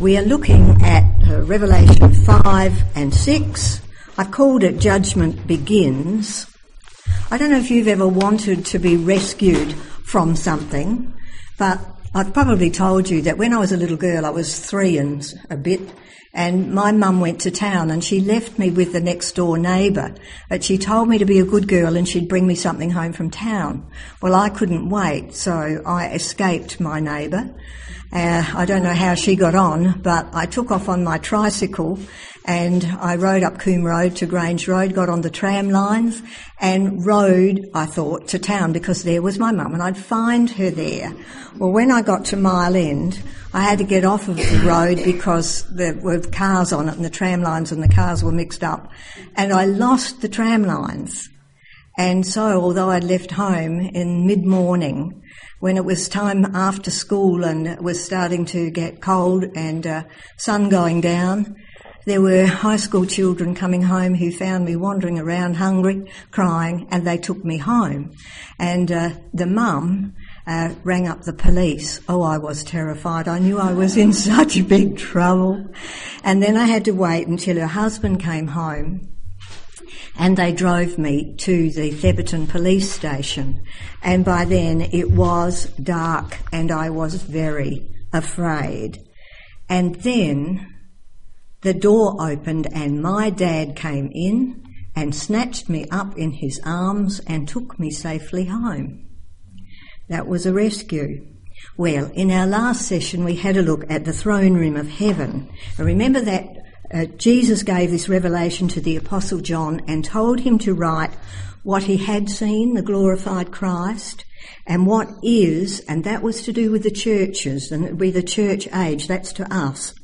We are looking at Revelation 5 and 6. I've called it Judgment Begins. I don't know if you've ever wanted to be rescued from something, but I've probably told you that when I was a little girl, I was 3 and a bit, and my mum went to town and she left me with the next door neighbour, but she told me to be a good girl and she'd bring me something home from town. Well, I couldn't wait, so I escaped my neighbour. I don't know how she got on, but I took off on my tricycle and I rode up Coombe Road to Grange Road, got on the tram lines and rode, I thought, to town because there was my mum and I'd find her there. Well, when I got to Mile End, I had to get off of the road because there were cars on it and the tram lines and the cars were mixed up, and I lost the tram lines. And so, although I'd left home in mid-morning, when it was time after school and it was starting to get cold and sun going down, there were high school children coming home who found me wandering around hungry, crying, and they took me home. And the mum rang up the police. Oh, I was terrified. I knew I was in such big trouble. And then I had to wait until her husband came home. And they drove me to the Theberton police station. And by then it was dark and I was very afraid. And then the door opened and my dad came in and snatched me up in his arms and took me safely home. That was a rescue. Well, in our last session we had a look at the throne room of heaven. And remember that Jesus gave this revelation to the Apostle John and told him to write what he had seen, the glorified Christ, and what is, and that was to do with the churches, and it would be the church age, that's to us,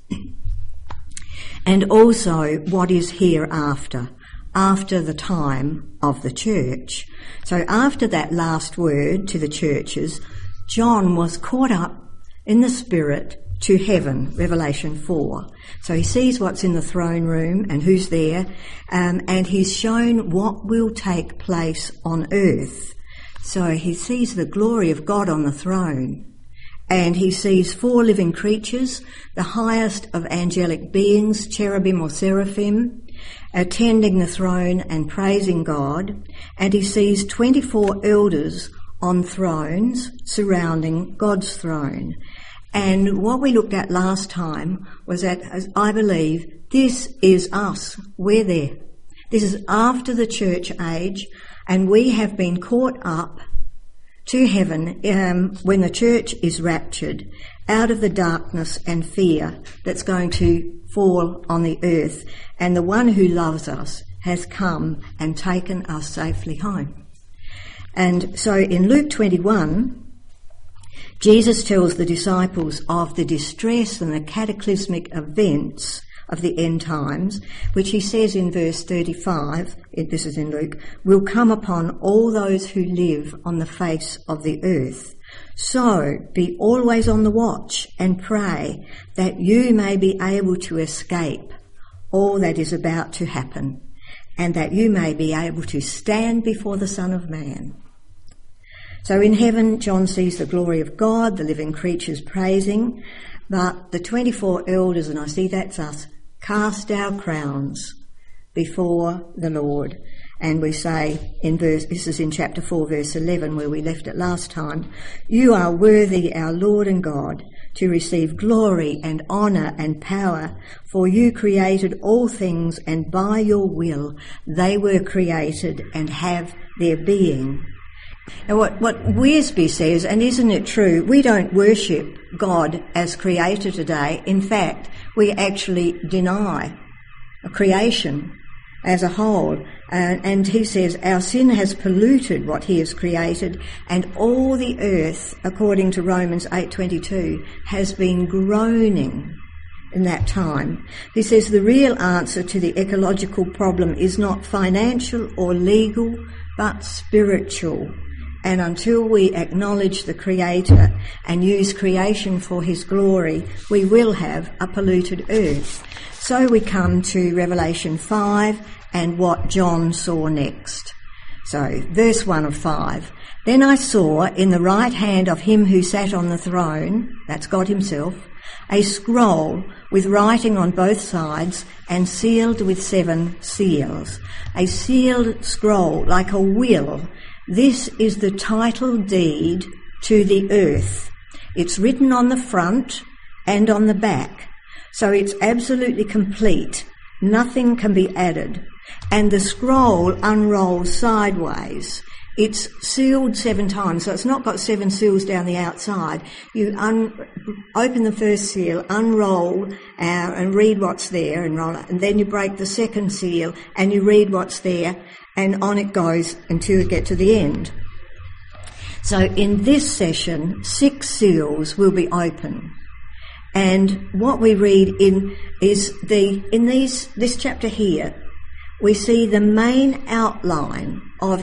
and also what is hereafter, after the time of the church. So after that last word to the churches, John was caught up in the Spirit to heaven, Revelation 4. So he sees what's in the throne room and who's there, and he's shown what will take place on earth. So he sees the glory of God on the throne, and he sees 4 living creatures, the highest of angelic beings, cherubim or seraphim, attending the throne and praising God, and he sees 24 elders on thrones surrounding God's throne. And what we looked at last time was that, as I believe, this is us. We're there. This is after the church age, and we have been caught up to heaven when the church is raptured out of the darkness and fear that's going to fall on the earth. And the one who loves us has come and taken us safely home. And so in Luke 21, Jesus tells the disciples of the distress and the cataclysmic events of the end times, which he says in verse 35, this is in Luke, will come upon all those who live on the face of the earth. So be always on the watch and pray that you may be able to escape all that is about to happen, and that you may be able to stand before the Son of Man. So in heaven, John sees the glory of God, the living creatures praising, but the 24 elders, and I see that's us, cast our crowns before the Lord. And we say this is in chapter 4, verse 11, where we left it last time, you are worthy, our Lord and God, to receive glory and honour and power, for you created all things, and by your will they were created and have their being. Now what Wearsby says, and isn't it true, we don't worship God as creator today. In fact, we actually deny creation as a whole. And he says our sin has polluted what he has created, and all the earth, according to Romans 8:22, has been groaning in that time. He says the real answer to the ecological problem is not financial or legal, but spiritual. And until we acknowledge the Creator and use creation for his glory, we will have a polluted earth. So we come to Revelation 5 and what John saw next. So, verse 1 of 5. Then I saw in the right hand of him who sat on the throne, that's God himself, a scroll with writing on both sides and sealed with 7 seals. A sealed scroll, like a will. This is the title deed to the earth. It's written on the front and on the back, so it's absolutely complete. Nothing can be added. And the scroll unrolls sideways. It's sealed 7 times, so it's not got 7 seals down the outside. You open the first seal, unroll and read what's there, and roll it, and then you break the second seal and you read what's there, and on it goes until you get to the end. So in this session, 6 seals will be open. And what we read this chapter here, we see the main outline of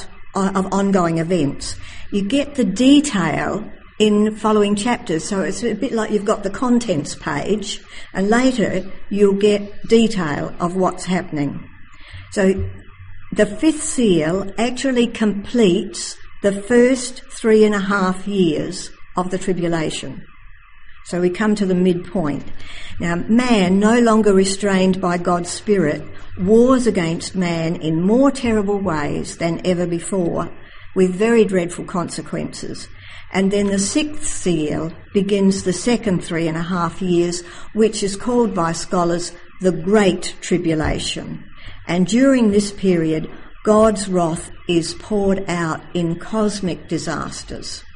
ongoing events. You get the detail in following chapters, so it's a bit like you've got the contents page, and later you'll get detail of what's happening. So the 5th seal actually completes the first 3.5 years of the tribulation. So we come to the midpoint. Now, man, no longer restrained by God's Spirit, wars against man in more terrible ways than ever before, with very dreadful consequences. And then the 6th seal begins the second 3.5 years, which is called by scholars the Great Tribulation. And during this period, God's wrath is poured out in cosmic disasters.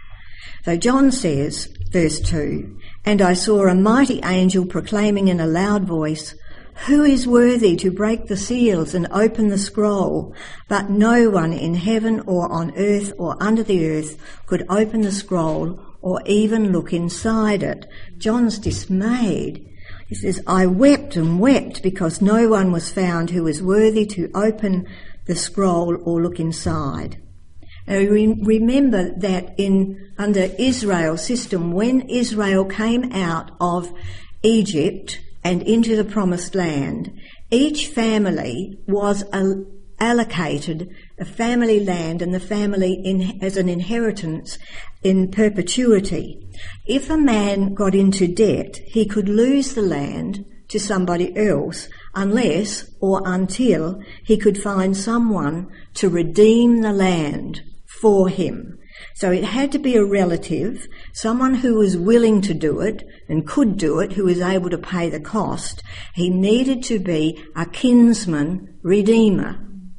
So John says, verse 2, "And I saw a mighty angel proclaiming in a loud voice, 'Who is worthy to break the seals and open the scroll?' But no one in heaven or on earth or under the earth could open the scroll or even look inside it." John's dismayed. He says, "I wept and wept because no one was found who was worthy to open the scroll or look inside." Now, remember that under Israel's system, when Israel came out of Egypt and into the Promised Land, each family was allocated a family land and the family as an inheritance in perpetuity. If a man got into debt, he could lose the land to somebody else unless or until he could find someone to redeem the land for him. So it had to be a relative, someone who was willing to do it and could do it, who was able to pay the cost. He needed to be a kinsman redeemer.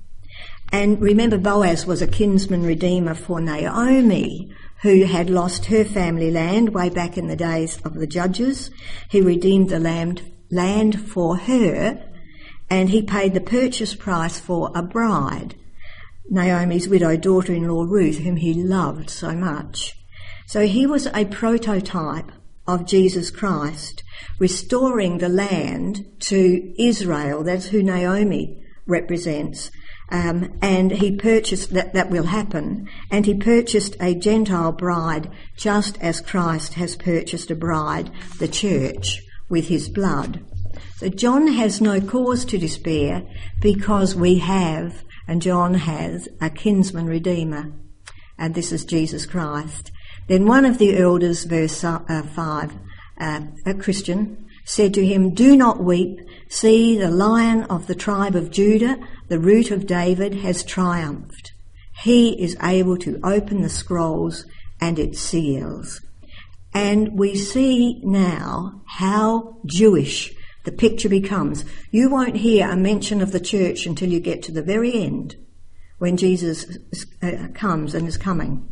And remember, Boaz was a kinsman redeemer for Naomi, who had lost her family land way back in the days of the judges. He redeemed the land for her, and he paid the purchase price for a bride, Naomi's widowed daughter-in-law Ruth, whom he loved so much. So he was a prototype of Jesus Christ, restoring the land to Israel. That's who Naomi represents. And he purchased, that will happen, and he purchased a Gentile bride just as Christ has purchased a bride, the church, with his blood. So John has no cause to despair because we have, and John has, a kinsman redeemer, and this is Jesus Christ. Then one of the elders, verse 5, a Christian, said to him, "Do not weep. See, the Lion of the tribe of Judah, the Root of David, has triumphed. He is able to open the scrolls and its seals." And we see now how Jewish the picture becomes. You won't hear a mention of the church until you get to the very end, when Jesus comes and is coming.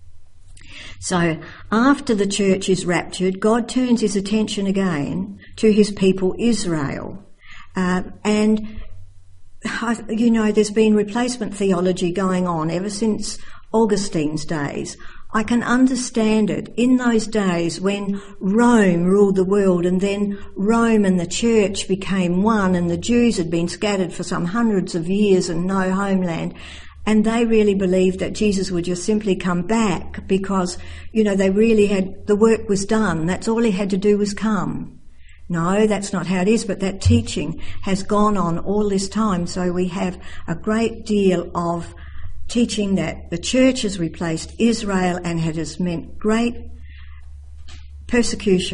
So after the church is raptured, God turns his attention again to his people Israel. And there's been replacement theology going on ever since Augustine's days. I can understand it. In those days when Rome ruled the world, and then Rome and the church became one, and the Jews had been scattered for some hundreds of years and no homeland, and they really believed that Jesus would just simply come back because, they really had, the work was done. That's all he had to do was come. No, that's not how it is, but that teaching has gone on all this time. So we have a great deal of teaching that the church has replaced Israel, and it has meant great persecution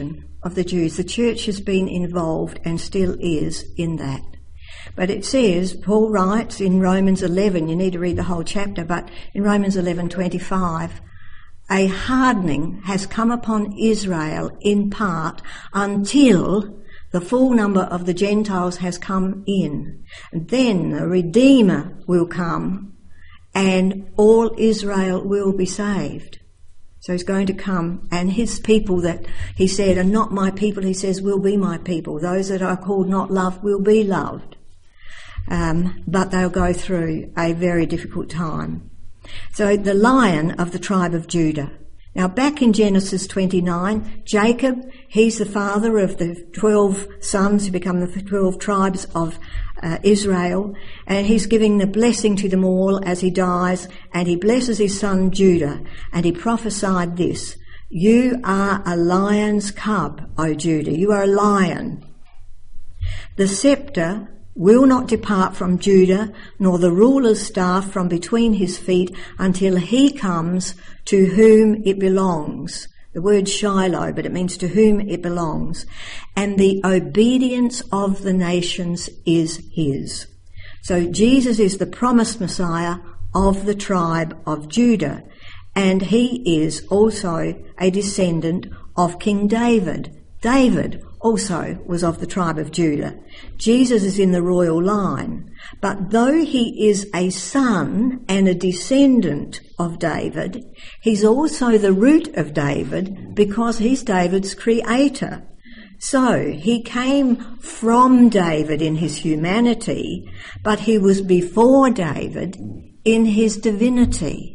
of the Jews. The church has been involved and still is in that. But it says, Paul writes in Romans 11, you need to read the whole chapter, but in Romans 11:25, a hardening has come upon Israel in part until the full number of the Gentiles has come in. And then the Redeemer will come and all Israel will be saved. So he's going to come, and his people that he said are not my people, he says will be my people. Those that are called not loved will be loved. But they'll go through a very difficult time. So the Lion of the tribe of Judah. Now back in Genesis 29, Jacob, he's the father of the 12 sons who become the 12 tribes of Israel, and he's giving the blessing to them all as he dies, and he blesses his son Judah, and he prophesied this: you are a lion's cub, O Judah, you are a lion. The scepter will not depart from Judah, nor the ruler's staff from between his feet, until he comes to whom it belongs. The word Shiloh, but it means to whom it belongs. And the obedience of the nations is his. So Jesus is the promised Messiah of the tribe of Judah, and he is also a descendant of King David. David also was of the tribe of Judah. Jesus is in the royal line. But though he is a son and a descendant of David, he's also the root of David because he's David's creator. So he came from David in his humanity, but he was before David in his divinity.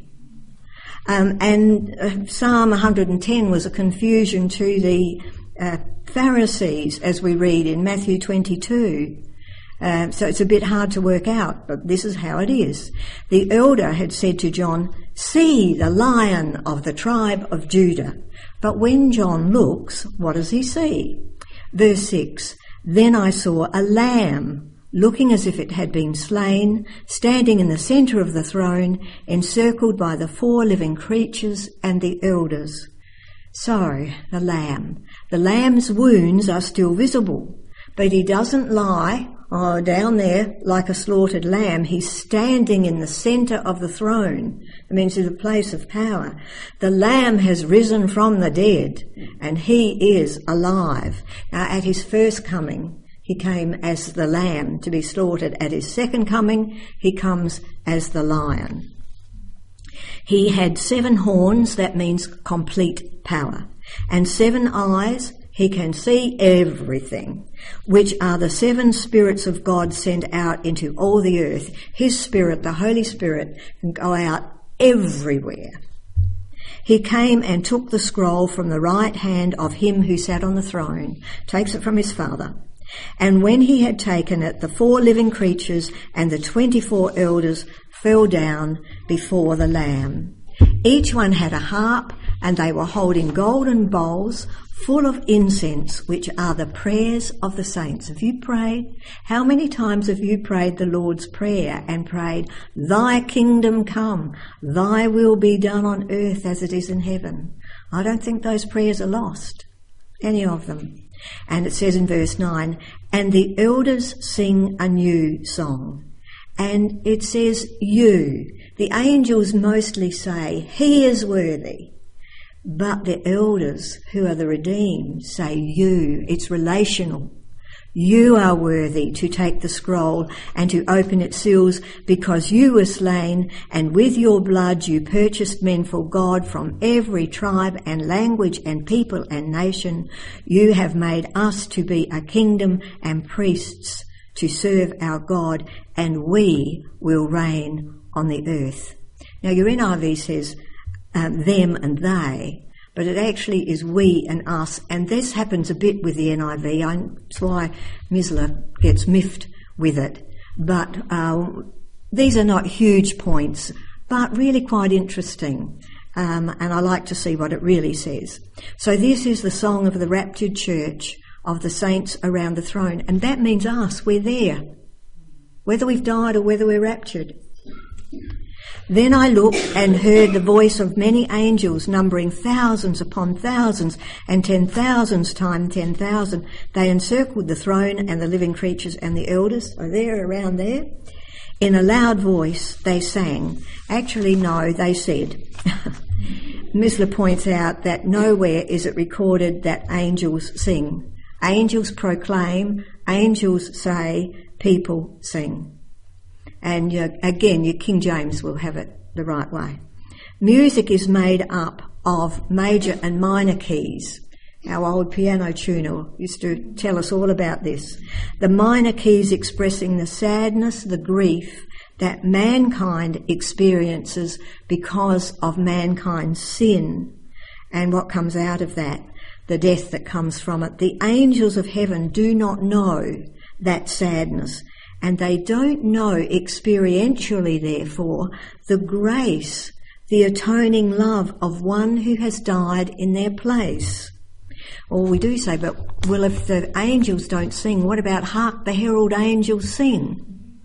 And Psalm 110 was a confusion to the Pharisees, as we read in Matthew 22. So it's a bit hard to work out, but this is how it is. The elder had said to John, "See the Lion of the tribe of Judah." But when John looks, what does he see? Verse 6, "Then I saw a lamb, looking as if it had been slain, standing in the centre of the throne, encircled by the 4 living creatures and the elders." So, the lamb. The lamb's wounds are still visible, but he doesn't lie down there like a slaughtered lamb. He's standing in the centre of the throne. It means it's a place of power. The lamb has risen from the dead, and he is alive. Now, at his first coming, he came as the lamb to be slaughtered. At his second coming, he comes as the lion. He had 7 horns, that means complete power, and 7 eyes. He can see everything, which are the 7 spirits of God sent out into all the earth. His Spirit, the Holy Spirit, can go out everywhere. He came and took the scroll from the right hand of him who sat on the throne, takes it from his Father. And when he had taken it, the 4 living creatures and the 24 elders fell down before the Lamb. Each one had a harp, and they were holding golden bowls full of incense, which are the prayers of the saints. Have you prayed? How many times have you prayed the Lord's Prayer and prayed, "Thy kingdom come, thy will be done on earth as it is in heaven"? I don't think those prayers are lost, any of them. And it says in verse 9, "And the elders sing a new song." And it says you. The angels mostly say, "He is worthy." But the elders, who are the redeemed, say you. It's relational. You are worthy to take the scroll and to open its seals, because you were slain, and with your blood you purchased men for God from every tribe and language and people and nation. You have made us to be a kingdom and priests to serve our God, and we will reign on the earth. Now your NIV says them and they, but it actually is we and us, and this happens a bit with the NIV. That's why Misler gets miffed with it. But these are not huge points, but really quite interesting, and I like to see what it really says. So this is the song of the raptured church, of the saints around the throne, and that means us. We're there, whether we've died or whether we're raptured. Then I looked and heard the voice of many angels, numbering thousands upon thousands and 10,000s times 10,000. They encircled the throne and the living creatures and the elders. Are they around there? In a loud voice they sang. Actually, no, they said. Misler points out that nowhere is it recorded that angels sing. Angels proclaim, angels say, people sing. And again, your King James will have it the right way. Music is made up of major and minor keys. Our old piano tuner used to tell us all about this. The minor keys expressing the sadness, the grief that mankind experiences because of mankind's sin and what comes out of that, the death that comes from it. The angels of heaven do not know that sadness, and they don't know experientially, therefore, the grace, the atoning love of one who has died in their place. Or we do say, but, well, if the angels don't sing, what about hark the herald angels sing?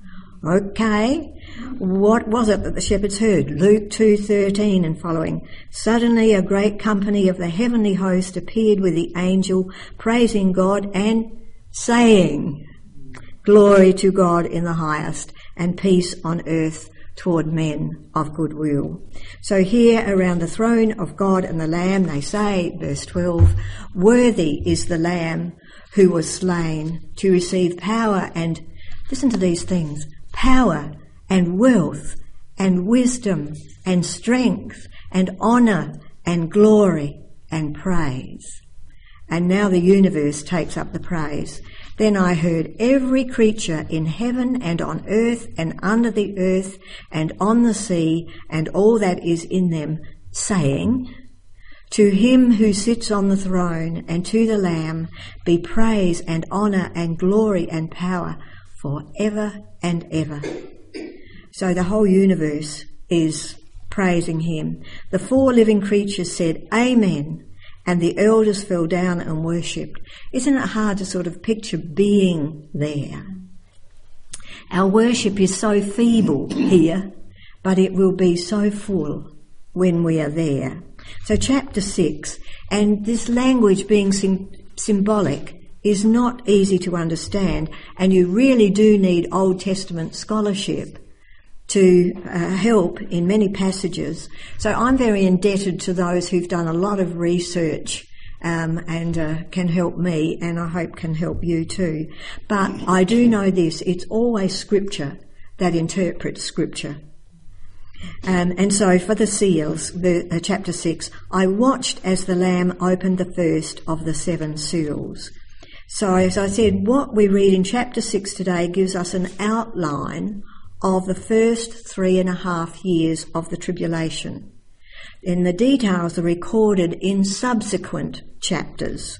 Okay, what was it that the shepherds heard? Luke 2:13 and following. Suddenly a great company of the heavenly host appeared with the angel, praising God and saying, "Glory to God in the highest, and peace on earth toward men of good will." So here around the throne of God and the Lamb, they say, verse 12, "Worthy is the Lamb who was slain to receive power and," listen to these things, "power and wealth and wisdom and strength and honour and glory and praise." And now the universe takes up the praise. "Then I heard every creature in heaven and on earth and under the earth and on the sea and all that is in them, saying, 'To him who sits on the throne and to the Lamb be praise and honour and glory and power for ever and ever.'" So the whole universe is praising him. The 4 living creatures said, "Amen," and the elders fell down and worshipped. Isn't it hard to sort of picture being there? Our worship is so feeble here, but it will be so full when we are there. So chapter 6, and this language being symbolic is not easy to understand, and you really do need Old Testament scholarship to help in many passages. So I'm very indebted to those who've done a lot of research and can help me, and I hope can help you too. But I do know this, it's always Scripture that interprets Scripture. And so for the seals, chapter 6, "I watched as the Lamb opened the first of the 7 seals." So as I said, what we read in chapter 6 today gives us an outline of the first 3.5 years of the tribulation. And the details are recorded in subsequent chapters.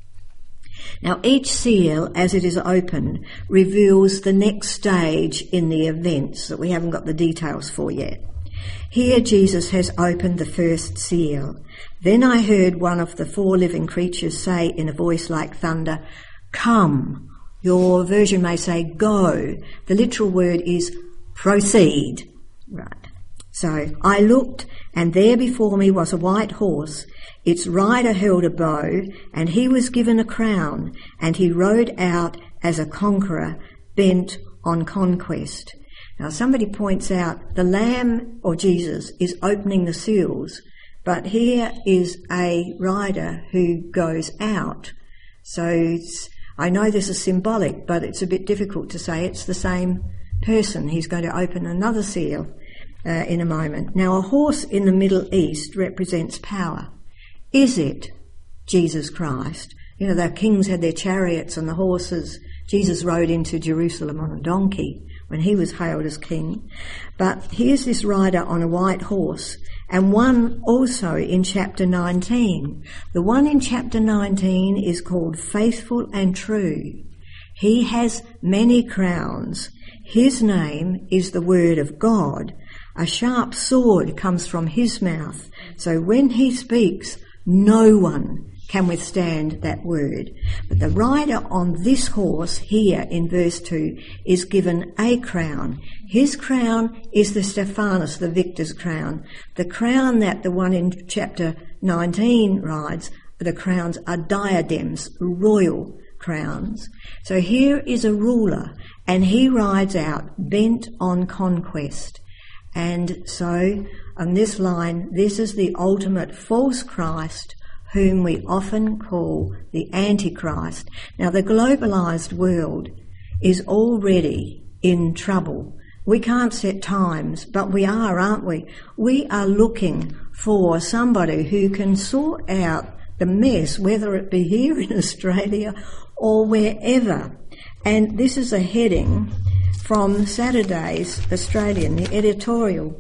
Now each seal, as it is opened, reveals the next stage in the events that we haven't got the details for yet. Here Jesus has opened the first seal. "Then I heard one of the 4 living creatures say in a voice like thunder, 'Come.'" Your version may say "go." The literal word is "proceed." Right. So I looked, and there before me was a white horse. Its rider held a bow, and he was given a crown, and he rode out as a conqueror, bent on conquest. Now somebody points out the Lamb, or Jesus, is opening the seals, but here is a rider who goes out. So I know this is symbolic, but it's a bit difficult to say it's the same person. He's going to open another seal in a moment. Now a horse in the Middle East represents power. Is it Jesus Christ? You know, the kings had their chariots and the horses. Jesus rode into Jerusalem on a donkey when he was hailed as king. But here's this rider on a white horse, and one also in chapter 19. The one in chapter 19 is called Faithful and True. He has many crowns. His name is the Word of God. A sharp sword comes from his mouth, so when he speaks, no one can withstand that word. But the rider on this horse here in verse 2 is given a crown. His crown is the Stephanos, the victor's crown. The crown that the one in chapter 19 rides, the crowns are diadems, royal crowns. So here is a ruler, and he rides out bent on conquest. And so on this line, this is the ultimate false Christ, whom we often call the Antichrist. Now, the globalised world is already in trouble. We can't set times, but we are, aren't we? We are looking for somebody who can sort out the mess, whether it be here in Australia or wherever. And this is a heading from Saturday's Australian, the editorial.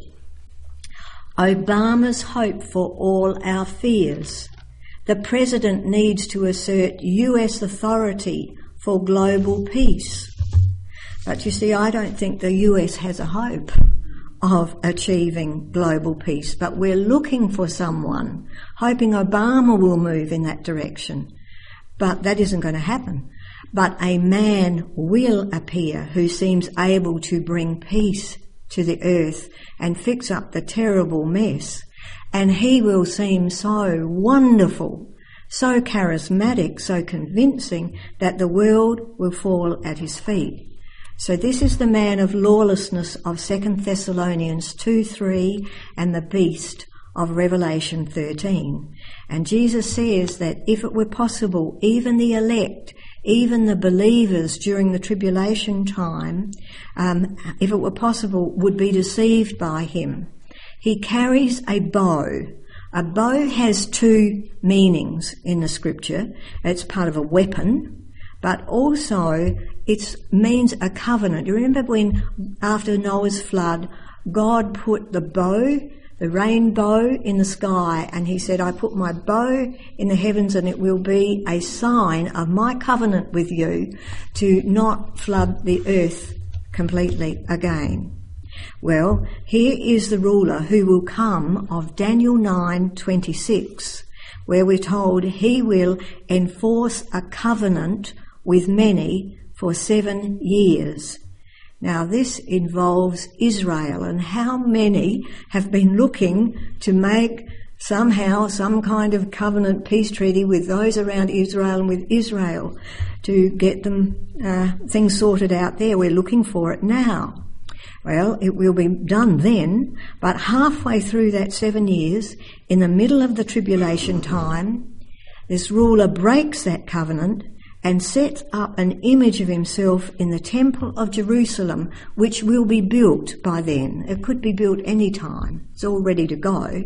Obama's hope for all our fears. The President needs to assert US authority for global peace. But you see, I don't think the US has a hope of achieving global peace, but we're looking for someone, hoping Obama will move in that direction. But that isn't going to happen. But a man will appear who seems able to bring peace to the earth and fix up the terrible mess. And he will seem so wonderful, so charismatic, so convincing that the world will fall at his feet. So this is the man of lawlessness of 2 Thessalonians 2:3 and the beast of Revelation 13. And Jesus says that if it were possible, even the elect, even the believers during the tribulation time, if it were possible, would be deceived by him. He carries a bow. A bow has two meanings in the scripture. It's part of a weapon, but also it means a covenant. You remember when, after Noah's flood, God put the bow, the rainbow in the sky, and he said, I put my bow in the heavens and it will be a sign of my covenant with you to not flood the earth completely again. Well, here is the ruler who will come of Daniel 9:26, where we're told he will enforce a covenant with many for 7 years. Now, this involves Israel, and how many have been looking to make somehow some kind of covenant peace treaty with those around Israel and with Israel to get them things sorted out there. We're looking for it now. Well, it will be done then, but halfway through that 7 years, in the middle of the tribulation time, this ruler breaks that covenant and sets up an image of himself in the Temple of Jerusalem, which will be built by then. It could be built any time. It's all ready to go.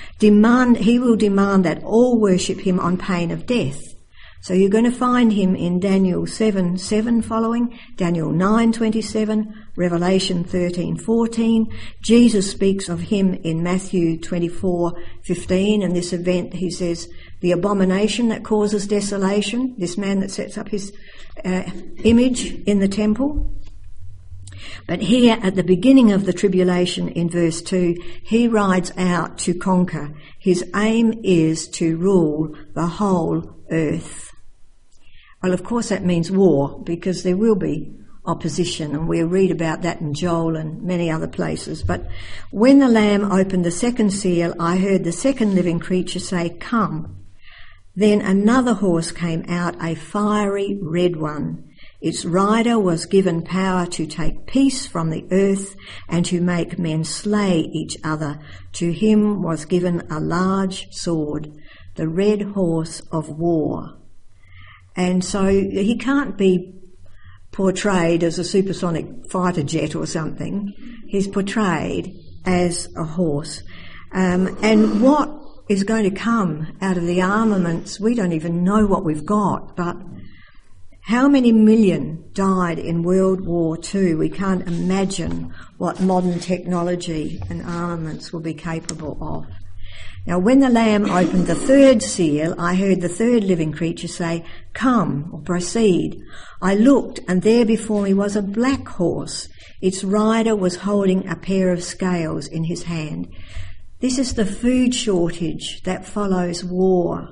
He will demand that all worship him on pain of death. So you're going to find him in Daniel 7:7 following, Daniel 9:27, Revelation 13:14. Jesus speaks of him in Matthew 24:15, and this event, he says, the abomination that causes desolation, this man that sets up his image in the temple. But here at the beginning of the tribulation in verse 2, he rides out to conquer. His aim is to rule the whole earth. Well, of course that means war, because there will be opposition, and we'll read about that in Joel and many other places. But when the Lamb opened the second seal, I heard the second living creature say, "Come." Then another horse came out, a fiery red one. Its rider was given power to take peace from the earth and to make men slay each other. To him was given a large sword, the red horse of war. And so he can't be portrayed as a supersonic fighter jet or something. He's portrayed as a horse. And what is going to come out of the armaments, we don't even know what we've got, but how many million died in World War II? We can't imagine what modern technology and armaments will be capable of. Now, when the Lamb opened the third seal, I heard the third living creature say, "Come," or proceed. I looked, and there before me was a black horse. Its rider was holding a pair of scales in his hand. This is the food shortage that follows war.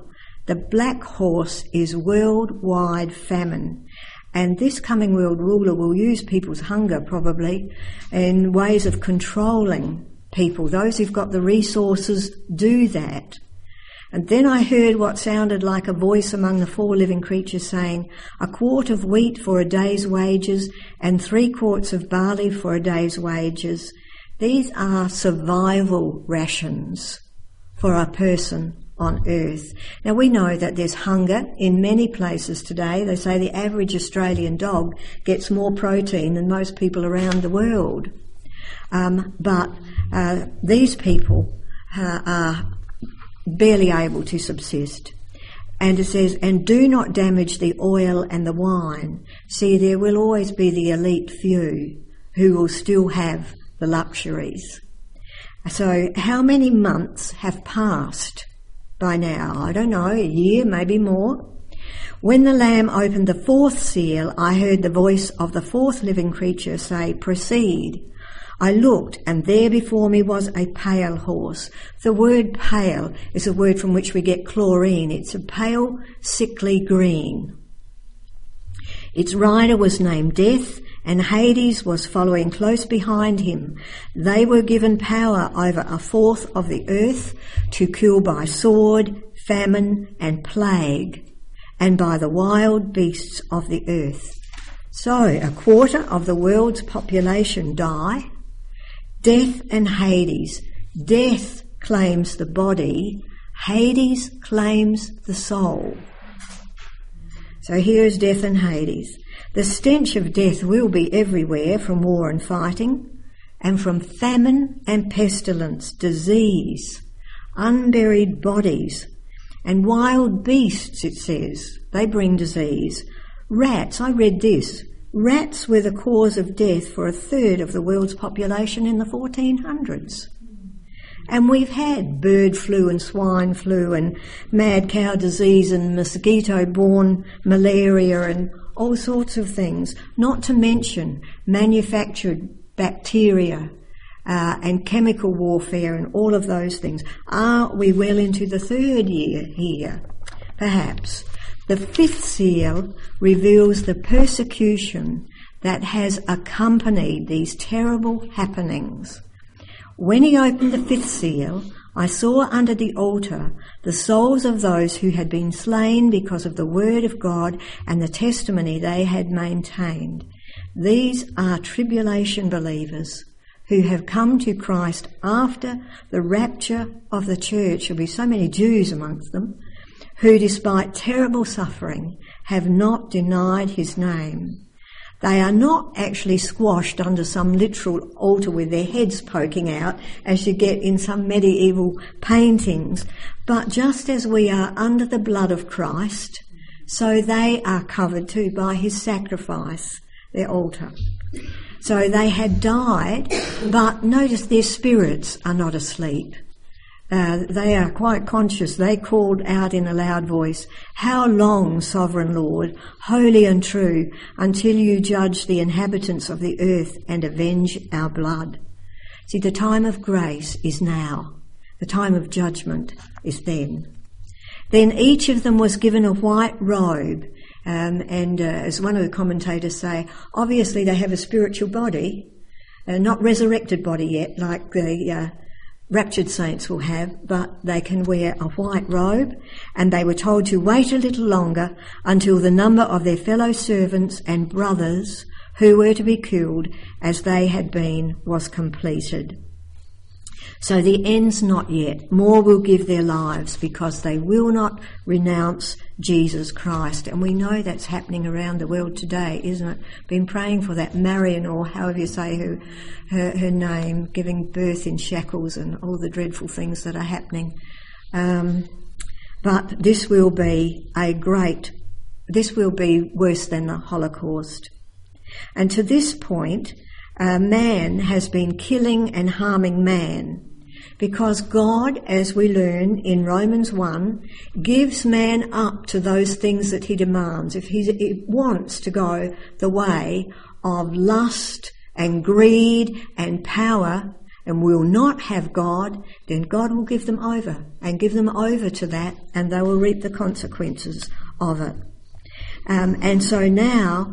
The black horse is worldwide famine. And this coming world ruler will use people's hunger probably in ways of controlling people. Those who've got the resources do that. And then I heard what sounded like a voice among the 4 living creatures saying, "A quart of wheat for a day's wages and 3 quarts of barley for a day's wages." These are survival rations for a person on earth. Now we know that there's hunger in many places today. They say the average Australian dog gets more protein than most people around the world. But these people are barely able to subsist. And it says, "And do not damage the oil and the wine." See, there will always be the elite few who will still have the luxuries. So how many months have passed by now? I don't know, a year, maybe more. "When the Lamb opened the 4th seal, I heard the voice of the 4th living creature say, 'Proceed.' I looked, and there before me was a pale horse." The word pale is a word from which we get chlorine. It's a pale, sickly green. "Its rider was named Death, and Hades was following close behind him. They were given power over 1/4 of the earth to kill by sword, famine, and plague, and by the wild beasts of the earth." So 1/4 of the world's population die. Death and Hades. Death claims the body. Hades claims the soul. So here is death and Hades. "The stench of death will be everywhere from war and fighting, and from famine and pestilence, disease, unburied bodies, and wild beasts," it says. They bring disease. "Rats," I read this, rats were the cause of death for 1/3 of the world's population in the 1400s. And we've had bird flu and swine flu and mad cow disease and mosquito-borne malaria and all sorts of things, not to mention manufactured bacteria and chemical warfare and all of those things. Are we well into the 3rd year here? Perhaps. The 5th seal reveals the persecution that has accompanied these terrible happenings. "When he opened the 5th seal, I saw under the altar the souls of those who had been slain because of the word of God and the testimony they had maintained. These are tribulation believers who have come to Christ after the rapture of the church." There'll be so many Jews amongst them, "who despite terrible suffering have not denied his name." They are not actually squashed under some literal altar with their heads poking out, as you get in some medieval paintings, but just as we are under the blood of Christ, so they are covered too by his sacrifice, their altar. So they had died, but notice their spirits are not asleep. They are quite conscious. They called out in a loud voice, "How long, sovereign Lord, holy and true, until you judge the inhabitants of the earth and avenge our blood?" See, the time of grace is now. The time of judgment is then. "Then each of them was given a white robe." As one of the commentators say, obviously they have a spiritual body, not resurrected body yet, like the raptured saints will have, but they can wear a white robe, and they were told to wait a little longer until the number of their fellow servants and brothers who were to be killed as they had been was completed. So the end's not yet. More will give their lives because they will not renounce Jesus Christ. And we know that's happening around the world today, isn't it? Been praying for that Marion, or however you say her name, giving birth in shackles and all the dreadful things that are happening. But this will be worse than the Holocaust. And to this point, man has been killing and harming man, because God, as we learn in Romans 1, gives man up to those things that he demands. If he wants to go the way of lust and greed and power, and will not have God, then God will give them over to that, and they will reap the consequences of it. And so now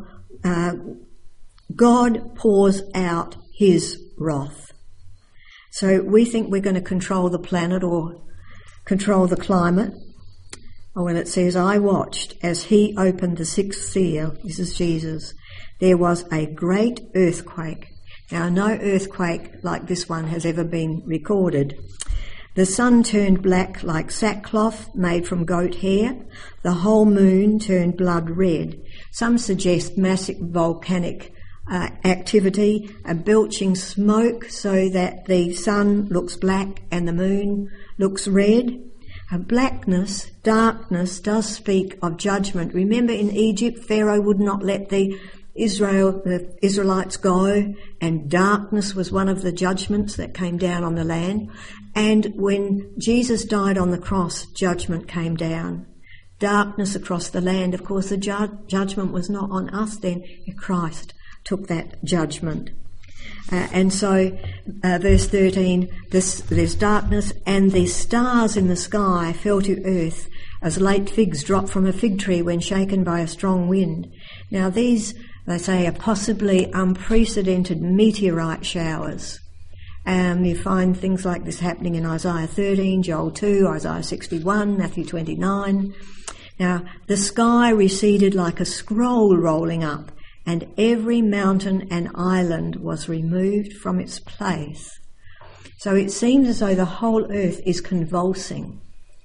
God pours out his wrath. So we think we're going to control the planet or control the climate. When it says, I watched as he opened the sixth seal, this is Jesus, there was a great earthquake. Now, no earthquake like this one has ever been recorded. The sun turned black like sackcloth made from goat hair. The whole moon turned blood red. Some suggest massive volcanic activity, a belching smoke so that the sun looks black and the moon looks red. Blackness, darkness does speak of judgment. Remember in Egypt, Pharaoh would not let the Israelites go, and darkness was one of the judgments that came down on the land. And when Jesus died on the cross, judgment came down. Darkness across the land. Of course, the judgment was not on us then. Christ took that judgment. And so, verse 13, there's darkness, and the stars in the sky fell to earth as late figs drop from a fig tree when shaken by a strong wind. Now these, they say, are possibly unprecedented meteorite showers. You find things like this happening in Isaiah 13, Joel 2, Isaiah 61, Matthew 29. Now, the sky receded like a scroll rolling up, and every mountain and island was removed from its place. So it seems as though the whole earth is convulsing,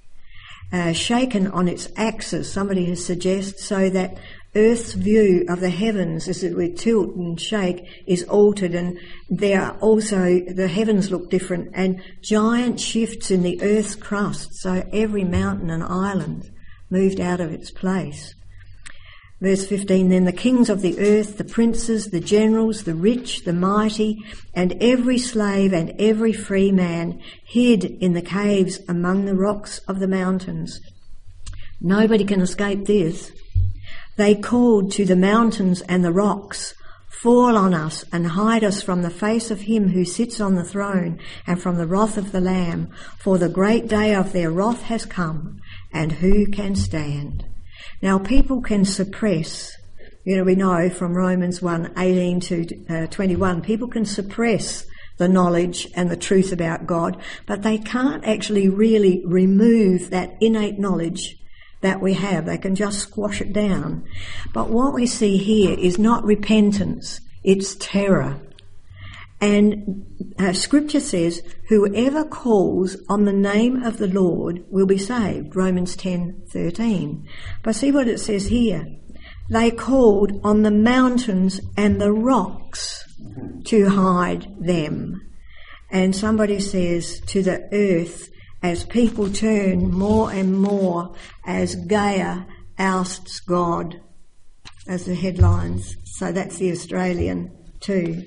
shaken on its axis, somebody has suggested, so that Earth's view of the heavens as it would tilt and shake is altered, and there are also, the heavens look different, and giant shifts in the Earth's crust, so every mountain and island moved out of its place. Verse 15, then the kings of the earth, the princes, the generals, the rich, the mighty, and every slave and every free man hid in the caves among the rocks of the mountains. Nobody can escape this. They called to the mountains and the rocks, fall on us and hide us from the face of him who sits on the throne and from the wrath of the Lamb, for the great day of their wrath has come, and who can stand? Now, people can suppress, we know from Romans 1:18 to 21, people can suppress the knowledge and the truth about God, but they can't actually really remove that innate knowledge that we have. They can just squash it down. But what we see here is not repentance, it's terror. And Scripture says, whoever calls on the name of the Lord will be saved, Romans 10:13. But see what it says here. They called on the mountains and the rocks to hide them. And somebody says, to the earth, as people turn more and more, as Gaia ousts God, as the headlines. So that's the Australian too.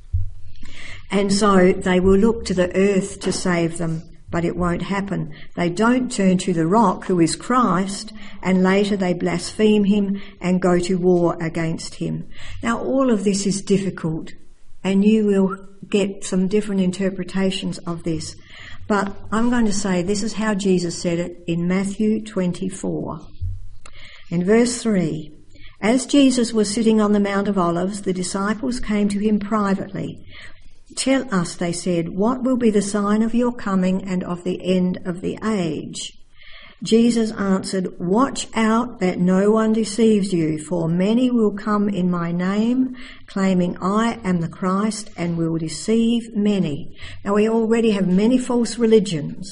And so they will look to the earth to save them, but it won't happen. They don't turn to the rock, who is Christ, and later they blaspheme him and go to war against him. Now, all of this is difficult, and you will get some different interpretations of this. But I'm going to say this is how Jesus said it in Matthew 24. In verse 3, as Jesus was sitting on the Mount of Olives, the disciples came to him privately. Tell us, they said, what will be the sign of your coming and of the end of the age? Jesus answered, watch out that no one deceives you, for many will come in my name, claiming I am the Christ, and will deceive many. Now, we already have many false religions,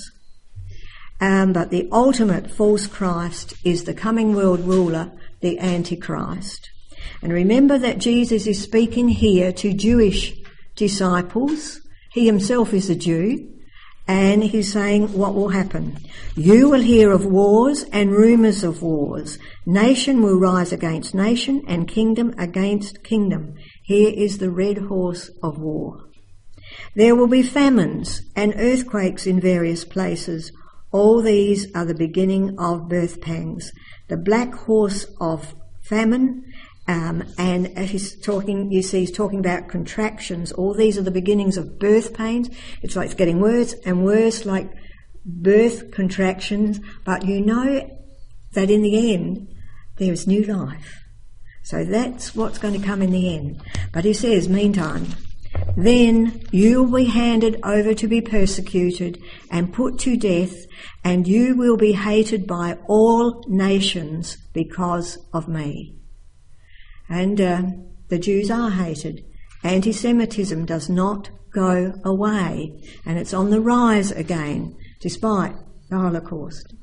but the ultimate false Christ is the coming world ruler, the Antichrist. And remember that Jesus is speaking here to Jewish disciples. He himself is a Jew, and he's saying what will happen. You will hear of wars and rumours of wars. Nation will rise against nation and kingdom against kingdom. Here is the red horse of war. There will be famines and earthquakes in various places. All these are the beginning of birth pangs. The black horse of famine And he's talking, you see, he's talking about contractions. All these are the beginnings of birth pains. It's like it's getting worse and worse, like birth contractions. But you know that in the end, there is new life. So that's what's going to come in the end. But he says, meantime, then you will be handed over to be persecuted and put to death, and you will be hated by all nations because of me. And the Jews are hated. Anti-Semitism does not go away, and it's on the rise again, despite the Holocaust.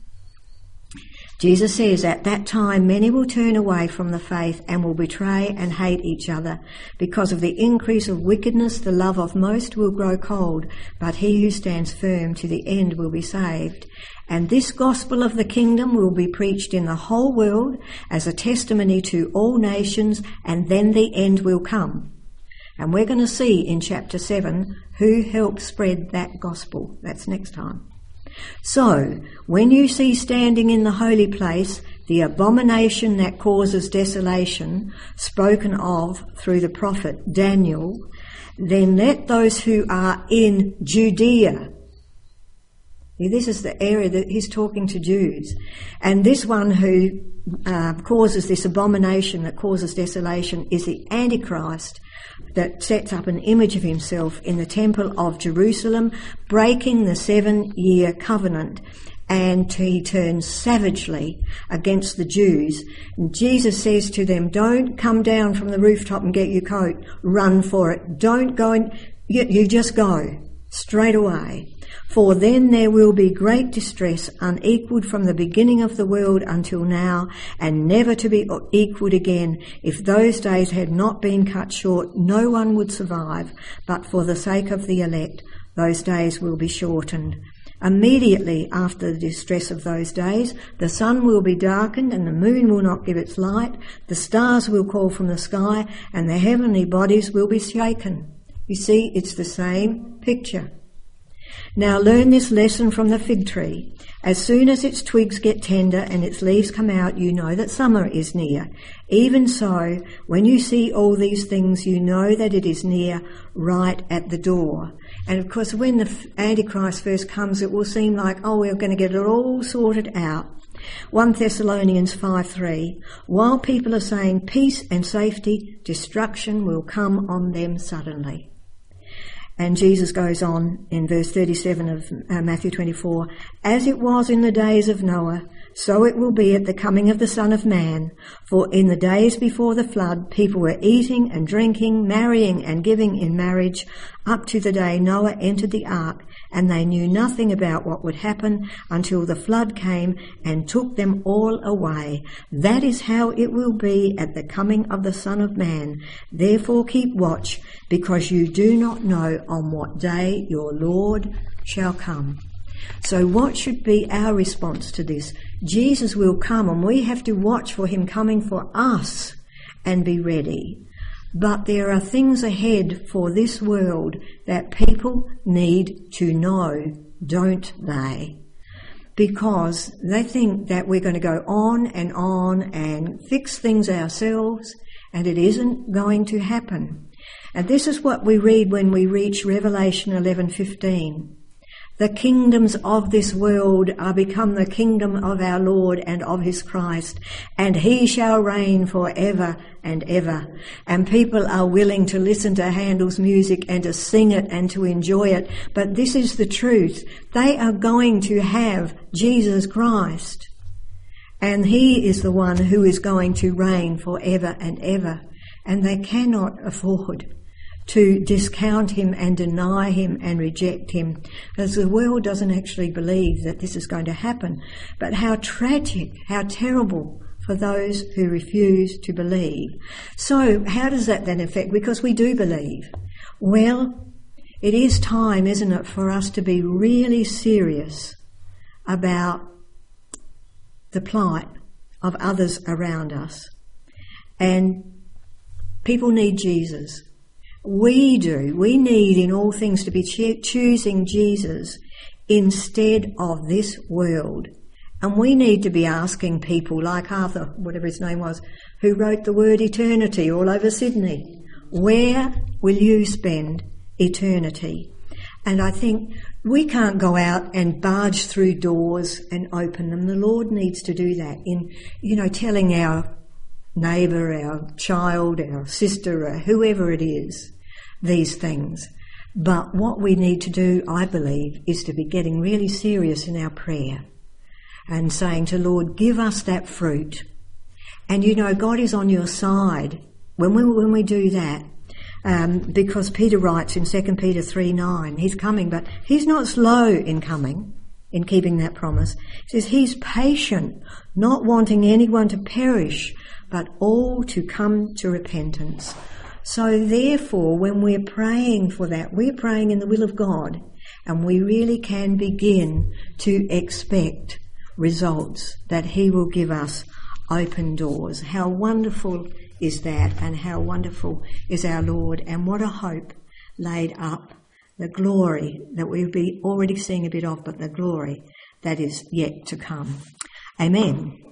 Jesus says, at that time many will turn away from the faith and will betray and hate each other. Because of the increase of wickedness, the love of most will grow cold, but he who stands firm to the end will be saved. And this gospel of the kingdom will be preached in the whole world as a testimony to all nations, and then the end will come. And we're going to see in chapter 7 who helped spread that gospel. That's next time. So, when you see standing in the holy place the abomination that causes desolation, spoken of through the prophet Daniel, then let those who are in Judea. This is the area that he's talking to Jews. And this one who causes this abomination that causes desolation is the Antichrist, that sets up an image of himself in the temple of Jerusalem, breaking the 7-year covenant, and he turns savagely against the Jews. And Jesus says to them, don't come down from the rooftop and get your coat, run for it. Don't go and you just go straight away. For then there will be great distress, unequalled from the beginning of the world until now, and never to be equalled again. If those days had not been cut short, no one would survive, but for the sake of the elect, those days will be shortened. Immediately after the distress of those days, the sun will be darkened and the moon will not give its light, the stars will fall from the sky, and the heavenly bodies will be shaken. You see, it's the same picture. Now learn this lesson from the fig tree. As soon as its twigs get tender and its leaves come out, you know that summer is near. Even so, when you see all these things, you know that it is near, right at the door. And of course, when the Antichrist first comes, it will seem like, oh, we're going to get it all sorted out. 1 Thessalonians 5:3, while people are saying peace and safety, destruction will come on them suddenly. And Jesus goes on in verse 37 of Matthew 24, as it was in the days of Noah, so it will be at the coming of the Son of Man. For in the days before the flood, people were eating and drinking, marrying and giving in marriage, up to the day Noah entered the ark, and they knew nothing about what would happen until the flood came and took them all away. That is how it will be at the coming of the Son of Man. Therefore keep watch, because you do not know on what day your Lord shall come. So what should be our response to this? Jesus will come, and we have to watch for him coming for us and be ready. But there are things ahead for this world that people need to know, don't they? Because they think that we're going to go on and fix things ourselves, and it isn't going to happen. And this is what we read when we reach Revelation 11:15. The kingdoms of this world are become the kingdom of our Lord and of his Christ, and he shall reign forever and ever. And people are willing to listen to Handel's music and to sing it and to enjoy it. But this is the truth. They are going to have Jesus Christ, and he is the one who is going to reign forever and ever. And they cannot afford to discount him and deny him and reject him, as the world doesn't actually believe that this is going to happen. But how tragic, how terrible for those who refuse to believe. So how does that then affect? Because we do believe. Well, it is time, isn't it, for us to be really serious about the plight of others around us. And people need Jesus. We do. We need in all things to be choosing Jesus instead of this world And we need to be asking people like Arthur, whatever his name was, who wrote the word eternity all over Sydney. Where will you spend eternity? And I think we can't go out and barge through doors and open them. The Lord needs to do that in, telling our neighbour, our child, our sister, or whoever it is, these things. But what we need to do, I believe, is to be getting really serious in our prayer and saying to Lord, give us that fruit. And God is on your side when we do that. Because Peter writes in 2 Peter 3:9, he's coming, but he's not slow in coming, in keeping that promise. He says he's patient, not wanting anyone to perish, but all to come to repentance. So therefore, when we're praying for that, we're praying in the will of God, and we really can begin to expect results, that he will give us open doors. How wonderful is that, and how wonderful is our Lord, and what a hope laid up, the glory that we'll be already seeing a bit of, but the glory that is yet to come. Amen.